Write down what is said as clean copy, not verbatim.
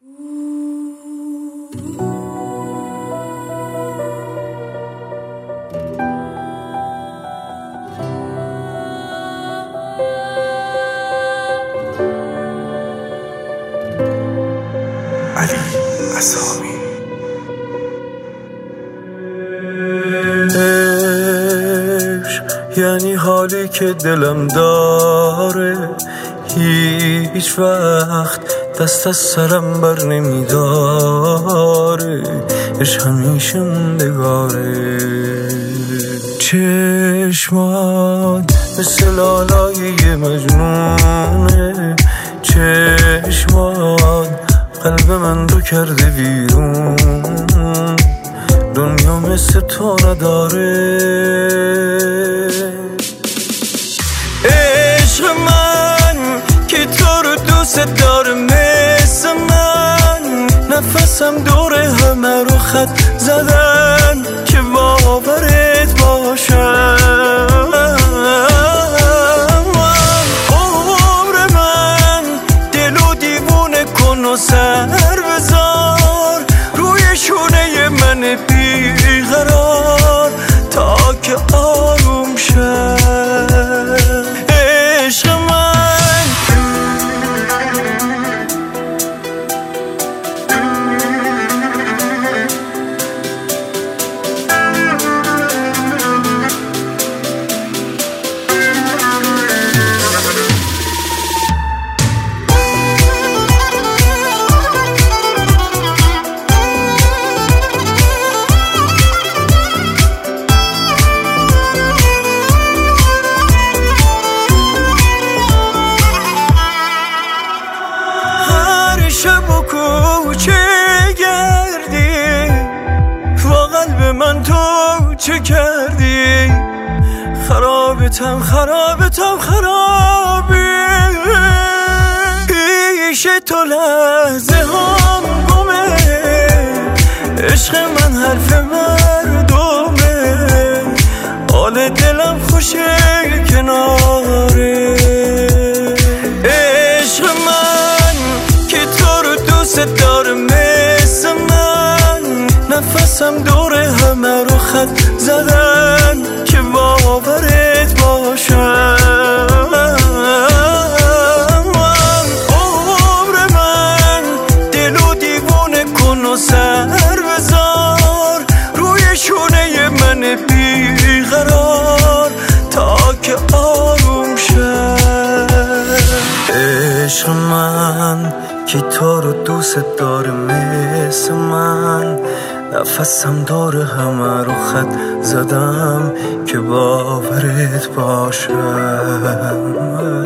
علی اصحابی. عشق یعنی حالی که دلم داره، هیچ وقت دست از سرم بر نمیداره. عشق همیشه موندگاره. چشمات مثل لالای مجنونه، چشمات قلب من رو کرده بیرون. دنیا مثل تو نداره. عشق من که تو رو دوست داره مثل من، نفسم دور همه رو خط زدن که باورت باشم. عمر من دلو دیوونه کن و سر بذار روی شونه من بیقرار تا که آروم شد. عشق من شب و کوچه گردی با قلب من تو چه کردی؟ خرابتم خرابی. پیش تو لحظه هم گمه، عشق من حرف مردمه. حال دلم خوشه کناره. عشق من که تو رو دوست داره مثل من، نفسم دور همه رو خط زدن که باورت باشم. عمر من دلو دیوونه کن و سر بذار روی شونه من بیقرار تا که آروم شد. عشق من که تو رو دوست داره مثل من، نفسم دور همه رو خط زدم که باورت باشم.